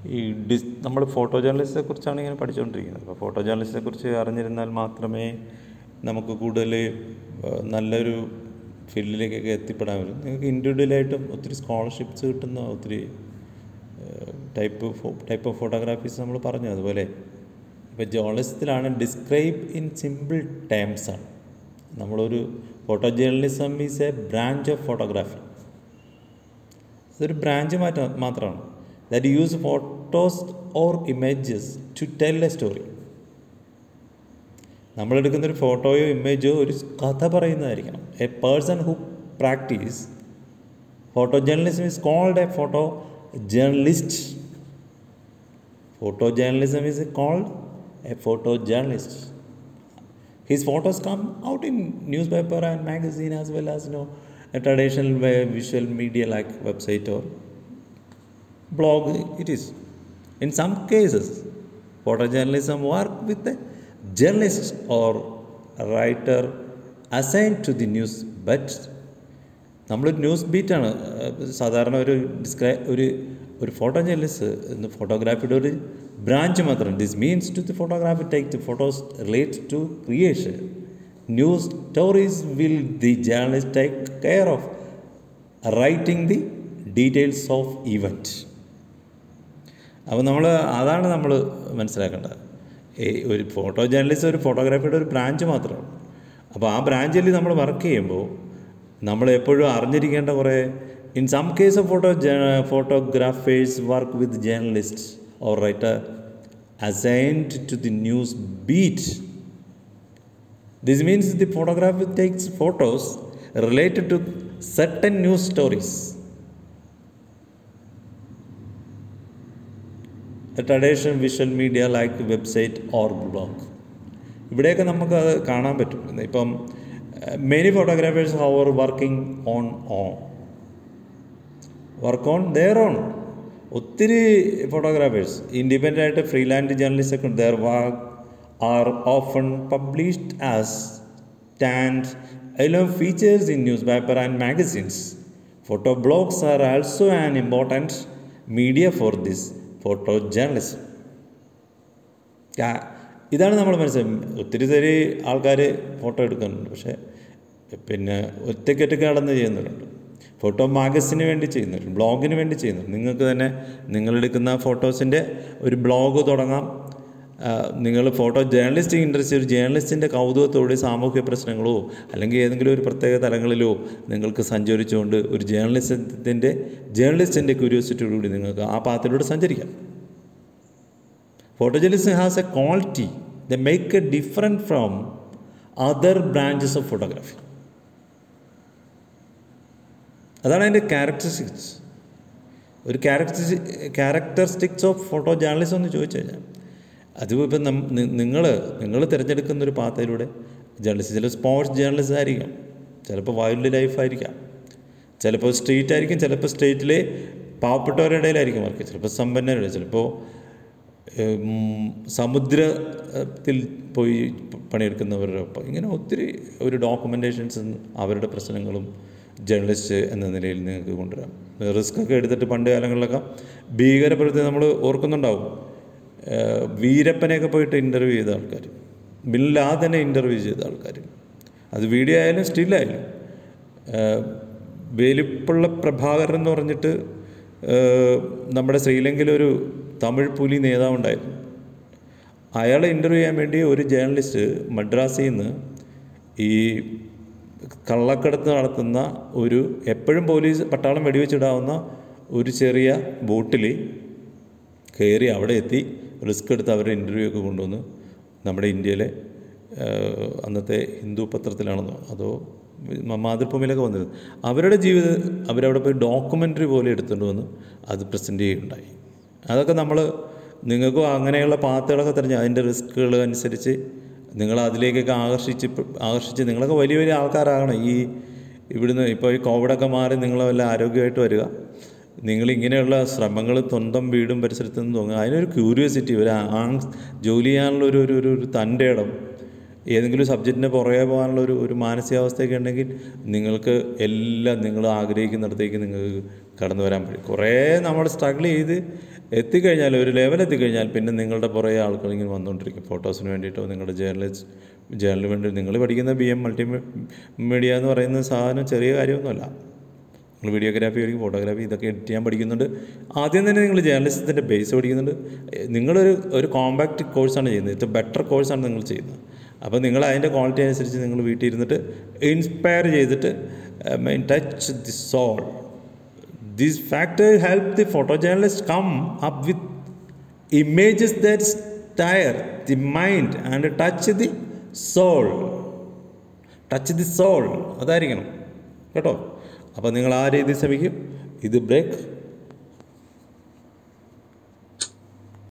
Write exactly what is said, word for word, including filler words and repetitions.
ഈ ഡിസ് നമ്മൾ ഫോട്ടോ ജേർണലിസത്തെ കുറിച്ചാണ് ഇങ്ങനെ പഠിച്ചുകൊണ്ടിരിക്കുന്നത്. അപ്പോൾ ഫോട്ടോ ജേർണലിസത്തെ കുറിച്ച് അറിഞ്ഞിരുന്നാൽ മാത്രമേ നമുക്ക് കൂടുതൽ നല്ലൊരു ഫീൽഡിലേക്കൊക്കെ എത്തിപ്പെടാൻ പറ്റും. നിങ്ങൾക്ക് ഇൻഡിവിജ്വലായിട്ടും ഒത്തിരി സ്കോളർഷിപ്സ് കിട്ടുന്ന ഒത്തിരി ടൈപ്പ് ടൈപ്പ് ഓഫ് ഫോട്ടോഗ്രാഫീസ് നമ്മൾ പറഞ്ഞു. അതുപോലെ ഇപ്പോൾ ജേർണലിസത്തിലാണ് ഡിസ്ക്രൈബ് ഇൻ സിമ്പിൾ ടേംസ് ആണ്. നമ്മളൊരു photo journalism is a branch of photography. ഇതൊരു ബ്രാഞ്ച് മാറ്റം മാത്രമാണ്. That use photos or images to tell a story. നമ്മളെടുക്കുന്നൊരു ഫോട്ടോയോ ഇമേജോ ഒരു കഥ പറയുന്നതായിരിക്കണം. A person who practice photo journalism is called a photo journalist. Photo journalism is called a photo journalist. His photos come out in newspaper and magazine as well as, you know, a traditional way, visual media like website or blog it is. In some cases, photojournalism work with a journalist or a writer assigned to the news. But നമ്മളൊരു news ബീറ്റാണ് സാധാരണ ഒരു ഡിസ്ക്രൈ ഒരു ഒരു photo journalist എന്ന് ഫോട്ടോഗ്രാഫിയുടെ ഒരു branch മാത്രം. This means to the photography take the photos relate to creation. News stories will the journalist take care of writing the details of event. അപ്പോൾ നമ്മൾ അതാണ് നമ്മൾ മനസ്സിലാക്കേണ്ടത്. ഈ ഒരു ഫോട്ടോ ജേർണലിസ്റ്റ് ഒരു ഫോട്ടോഗ്രാഫിയുടെ ഒരു ബ്രാഞ്ച് മാത്രമാണ്. അപ്പോൾ ആ ബ്രാഞ്ചിൽ നമ്മൾ വർക്ക് ചെയ്യുമ്പോൾ നമ്മൾ എപ്പോഴും അറിഞ്ഞിരിക്കേണ്ട കുറേ in some case of photo photographers work with journalist or writer assigned to the news beat. This means the photographer takes photos related to certain news stories. A traditional visual media like website or blog. ഇവിടെയൊക്കെ നമുക്ക് അത് കാണാൻ പറ്റും. ഇപ്പം many photographers are working on on work on their own. ഒത്തിരി photographers independent ആയിട്ട് freelance journalist ഒക്കെ ഉണ്ട്. Their work are often published as stand along features in newspaper and magazines. Photo blogs are also an important media for this photojournalism. ഇതാണ് നമ്മൾ മനസ്സിലാക്കി. ഒത്തിരി തരി ആൾക്കാർ ഫോട്ടോ എടുക്കുന്നുണ്ട്, പക്ഷേ പിന്നെ ഒറ്റയ്ക്കൊറ്റയ്ക്ക് നടന്ന് ചെയ്യുന്നവരുണ്ട്. ഫോട്ടോ മാഗസിന് വേണ്ടി ചെയ്യുന്നവരുണ്ട്, ബ്ലോഗിന് വേണ്ടി ചെയ്യുന്നുണ്ട്. നിങ്ങൾക്ക് തന്നെ നിങ്ങളെടുക്കുന്ന ഫോട്ടോസിൻ്റെ ഒരു ബ്ലോഗ് തുടങ്ങാം. നിങ്ങൾ ഫോട്ടോ ജേർണലിസ്റ്റ് ഇൻട്രസ്റ്റ് ഒരു ജേർണലിസ്റ്റിൻ്റെ കൗതുകത്തോടെ സാമൂഹ്യ പ്രശ്നങ്ങളോ അല്ലെങ്കിൽ ഏതെങ്കിലും ഒരു പ്രത്യേക തലങ്ങളിലോ നിങ്ങൾക്ക് സഞ്ചരിച്ചുകൊണ്ട് ഒരു ജേർണലിസത്തിൻ്റെ ജേർണലിസ്റ്റിൻ്റെ ക്യൂരിയോസിറ്റിയോടുകൂടി നിങ്ങൾക്ക് ആ പാത്തിലൂടെ സഞ്ചരിക്കാം. Photojournalism has a quality that make it different from other branches of photography. അതാണ് അതിൻ്റെ ക്യാരക്ടറിസ്റ്റിക്സ്. ഒരു ക്യാരക്ടറി ക്യാരക്ടറിസ്റ്റിക്സ് ഓഫ് ഫോട്ടോ ജേർണലിസം എന്ന് ചോദിച്ചു കഴിഞ്ഞാൽ അത് ഇപ്പം നിങ്ങൾ നിങ്ങൾ തിരഞ്ഞെടുക്കുന്നൊരു പാത്തയിലൂടെ ജേർണലിസ്റ്റ് ചില സ്പോർട്സ് ജേർണലിസ്റ്റ് ആയിരിക്കാം, ചിലപ്പോൾ വൈൽഡ് ലൈഫ് ആയിരിക്കാം, ചിലപ്പോൾ സ്ട്രീറ്റ് ആയിരിക്കും, ചിലപ്പോൾ സ്ട്രീറ്റിലെ പാവപ്പെട്ടവരുടെ ഇടയിലായിരിക്കും വർക്ക്, ചിലപ്പോൾ സമ്പന്നരുടെ, ചിലപ്പോൾ സമുദ്രത്തിൽ പോയി പണിയെടുക്കുന്നവരുടെ ഒപ്പം. ഇങ്ങനെ ഒത്തിരി ഒരു ഡോക്യുമെൻറ്റേഷൻസ് അവരുടെ പ്രശ്നങ്ങളും ജേർണലിസ്റ്റ് എന്ന നിലയിൽ നിങ്ങൾക്ക് കൊണ്ടുവരാം. റിസ്ക് ഒക്കെ എടുത്തിട്ട് പണ്ട് കാലങ്ങളിലൊക്കെ ഭീകരപ്രവൃത്തി നമ്മൾ ഓർക്കുന്നുണ്ടാവും. വീരപ്പനെയൊക്കെ പോയിട്ട് ഇൻ്റർവ്യൂ ചെയ്ത ആൾക്കാർ, ബിൻ ലാദനെ ഇൻ്റർവ്യൂ ചെയ്ത ആൾക്കാർ, അത് വീഡിയോ ആയാലും സ്റ്റില്ലായാലും. വേലിപ്പുള്ള പ്രഭാകരൻ എന്ന് പറഞ്ഞിട്ട് നമ്മുടെ ശ്രീലങ്കയിലൊരു തമിഴ് പുലി നേതാവുണ്ടായിരുന്നു. അയാളെ ഇൻ്റർവ്യൂ ചെയ്യാൻ വേണ്ടി ഒരു ജേർണലിസ്റ്റ് മദ്രാസിൽ നിന്ന് ഈ കള്ളക്കടത്ത് നടത്തുന്ന ഒരു എപ്പോഴും പോലീസ് പട്ടാളം വെടിവെച്ചിടാവുന്ന ഒരു ചെറിയ ബോട്ടിൽ കയറി അവിടെ എത്തി റിസ്ക് എടുത്ത് അവരുടെ ഇൻ്റർവ്യൂ ഒക്കെ കൊണ്ടുവന്ന് നമ്മുടെ ഇന്ത്യയിലെ അന്നത്തെ ഹിന്ദു പത്രത്തിലാണെന്നോ അതോ മാതൃഭൂമിയിലൊക്കെ വന്നത് അവരുടെ ജീവിതം അവരവിടെ പോയി ഡോക്യുമെൻ്ററി പോലെ എടുത്തുകൊണ്ട് വന്ന് അത് പ്രസൻറ്റ് ചെയ്യുകയുണ്ടായി. അതൊക്കെ നമ്മൾ നിങ്ങൾക്കും അങ്ങനെയുള്ള പാത്തുകളൊക്കെ തിരഞ്ഞ് അതിൻ്റെ റിസ്ക്കുകൾ അനുസരിച്ച് നിങ്ങൾ അതിലേക്കൊക്കെ ആകർഷിച്ച് ആകർഷിച്ച് നിങ്ങളൊക്കെ വലിയ വലിയ ആൾക്കാരാകണം. ഈ ഇവിടുന്ന് ഇപ്പോൾ ഈ കോവിഡൊക്കെ മാറി നിങ്ങൾ വല്ല ആരോഗ്യമായിട്ട് വരിക. നിങ്ങളിങ്ങനെയുള്ള ശ്രമങ്ങൾ സ്വന്തം വീടും പരിസരത്തു നിന്ന് തോന്നുക, അതിനൊരു ക്യൂരിയോസിറ്റി, ഒരു ആ ജോലി ചെയ്യാനുള്ള ഒരു ഒരു ഒരു തൻ്റെ ഇടം, ഏതെങ്കിലും സബ്ജക്റ്റിൻ്റെ പുറകെ പോകാനുള്ള ഒരു ഒരു മാനസികാവസ്ഥയൊക്കെ ഉണ്ടെങ്കിൽ നിങ്ങൾക്ക് എല്ലാം നിങ്ങൾ ആഗ്രഹിക്കുന്നിടത്തേക്ക് നിങ്ങൾക്ക് കടന്നു വരാൻ പറ്റും. കുറേ നമ്മൾ സ്ട്രഗിൾ ചെയ്ത് എത്തിക്കഴിഞ്ഞാൽ, ഒരു ലെവൽ എത്തിക്കഴിഞ്ഞാൽ പിന്നെ നിങ്ങളുടെ പുറകെ ആൾക്കാർ ഇങ്ങനെ വന്നുകൊണ്ടിരിക്കും. ഫോട്ടോസിന് വേണ്ടിയിട്ടോ നിങ്ങളുടെ ജേർണലിസ്റ്റ് ജേർണലിന് വേണ്ടി നിങ്ങൾ പഠിക്കുന്ന ബി എം മൾട്ടി മീഡിയ എന്ന് പറയുന്ന സാധനം ചെറിയ കാര്യമൊന്നുമല്ല. നിങ്ങൾ വീഡിയോഗ്രാഫി പഠിക്കും, ഫോട്ടോഗ്രാഫി, ഇതൊക്കെ എഡിറ്റ് ചെയ്യാൻ പഠിക്കുന്നുണ്ട്. ആദ്യം തന്നെ നിങ്ങൾ ജേർണലിസത്തിൻ്റെ ബേസ് പഠിക്കുന്നുണ്ട്. നിങ്ങളൊരു ഒരു കോമ്പാക്റ്റ് കോഴ്സാണ് ചെയ്യുന്നത്. ഇത് ബെറ്റർ കോഴ്സാണ് നിങ്ങൾ ചെയ്യുന്നത്. അപ്പോൾ നിങ്ങൾ അതിൻ്റെ ക്വാളിറ്റി അനുസരിച്ച് നിങ്ങൾ വീട്ടിൽ ഇരുന്നിട്ട് ഇൻസ്പയർ ചെയ്തിട്ട് touch the soul. This factor help the photo journalist come up with images that stir the mind and touch the soul. Touch the soul അതായിരിക്കണം കേട്ടോ. അപ്പോൾ നിങ്ങൾ ആ രീതി ശ്രമിക്കും. ഇത് ബ്രേക്ക്